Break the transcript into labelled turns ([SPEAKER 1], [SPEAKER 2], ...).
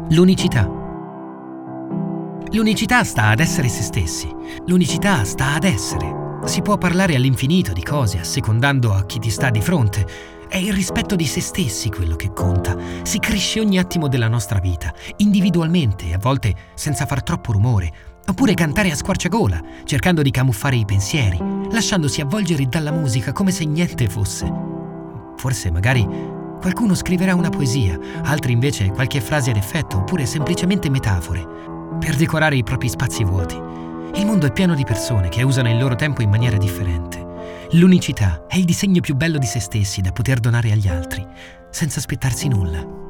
[SPEAKER 1] L'unicità. L'unicità sta ad essere se stessi. L'unicità sta ad essere. Si può parlare all'infinito di cose, assecondando a chi ti sta di fronte. È il rispetto di se stessi quello che conta. Si cresce ogni attimo della nostra vita, individualmente, a volte senza far troppo rumore. Oppure cantare a squarciagola, cercando di camuffare i pensieri, lasciandosi avvolgere dalla musica come se niente fosse. Forse magari qualcuno scriverà una poesia, altri invece qualche frase ad effetto, oppure semplicemente metafore, per decorare i propri spazi vuoti. Il mondo è pieno di persone che usano il loro tempo in maniera differente. L'unicità è il disegno più bello di se stessi da poter donare agli altri, senza aspettarsi nulla.